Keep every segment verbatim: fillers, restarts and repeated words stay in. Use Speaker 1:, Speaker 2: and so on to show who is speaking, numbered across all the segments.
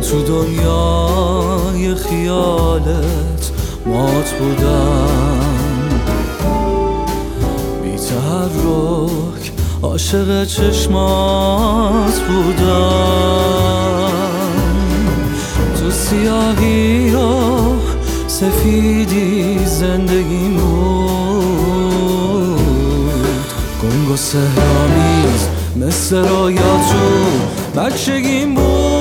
Speaker 1: تو دنیای خیالت مات بودم، بی تحرک عاشق چشمات بودم. تو سیاهی و سفیدی زندگیم بود، گنگ و سحرآمیز مثل رویا تو بچگیم بود.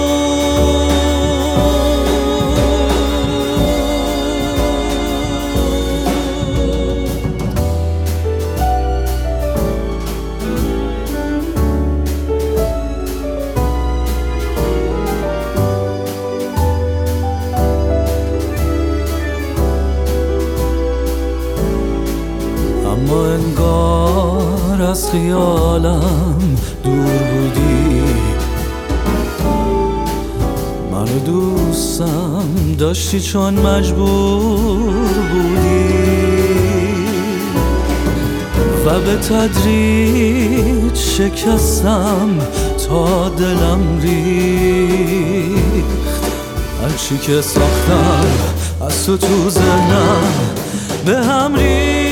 Speaker 1: اما انگار از خیالم دور بودی، منو دوستم داشتی چون مجبور بودی و به تدریج شکستم تا دلم ریخت. هرچی که ساختم از تو تو ذهنم به هم ریخت.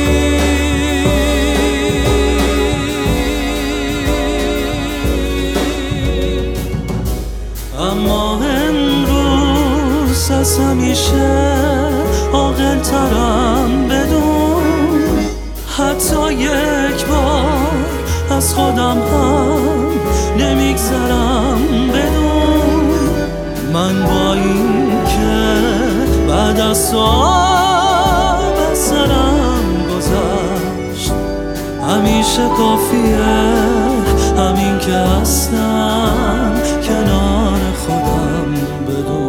Speaker 1: اما امروز از همیشه عاقل ترم، بدون حتی یک بار از خودم هم نمیگذرم، بدون من با این که بعد از تو از سرم گذشت همیشه کافیه همین که هستم کنار خودم بدون.